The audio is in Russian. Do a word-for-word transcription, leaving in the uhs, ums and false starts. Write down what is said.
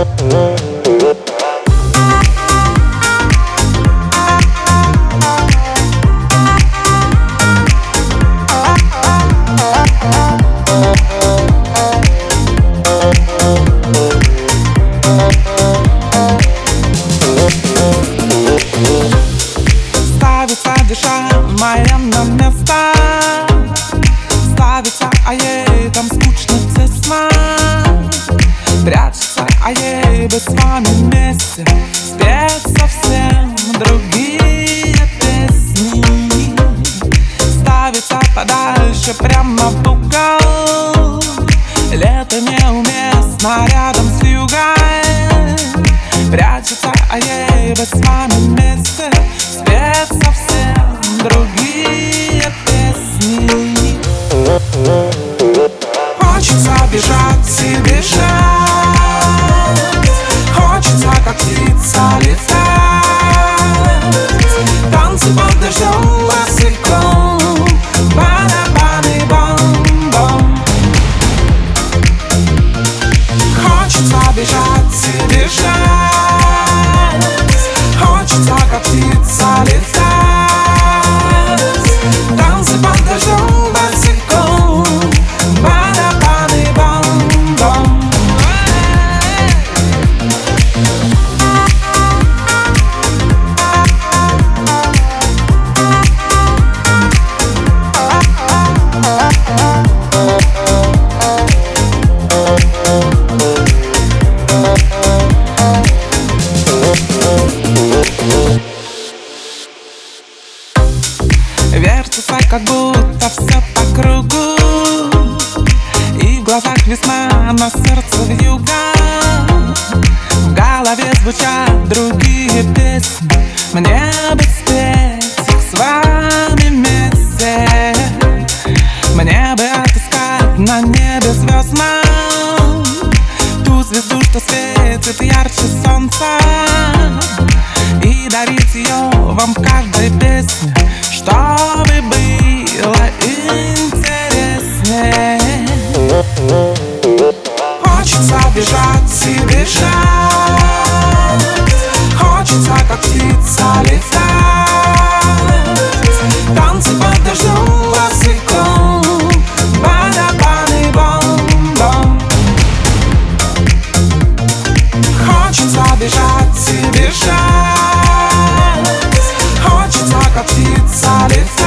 Ставится душа моя на место, ставится, а ей там скучно, тесно. Прячется, а ей бы с вами вместе спеть совсем другие песни. Ставится подальше, прямо в угол. Лето неуместно рядом с вьюгой. Прячется, а ей бы с вами вместе спеть совсем другие песни. Хочется бежать и бежать, хочется как птица летать. Танцы под дождем босиком, барабаны бом-бом. Хочется бежать и бежать, хочется как птица летать. Танцы под дождем босиком, барабаны бом-бом. Вертится, как будто все по кругу, и в глазах весна, на сердце вьюга. В голове звучат другие песни, мне бы спеть их с вами вместе. Мне бы отыскать на небе звезд нам, ту звезду, что светит ярче солнца, и дарить ее вам в каждой песне, чтобы было интереснее. Хочется бежать и бежать, хочется как птица летать. Танцы под дождем босиком, барабаны бом-бом. Хочется бежать и бежать, хочется как птица летать.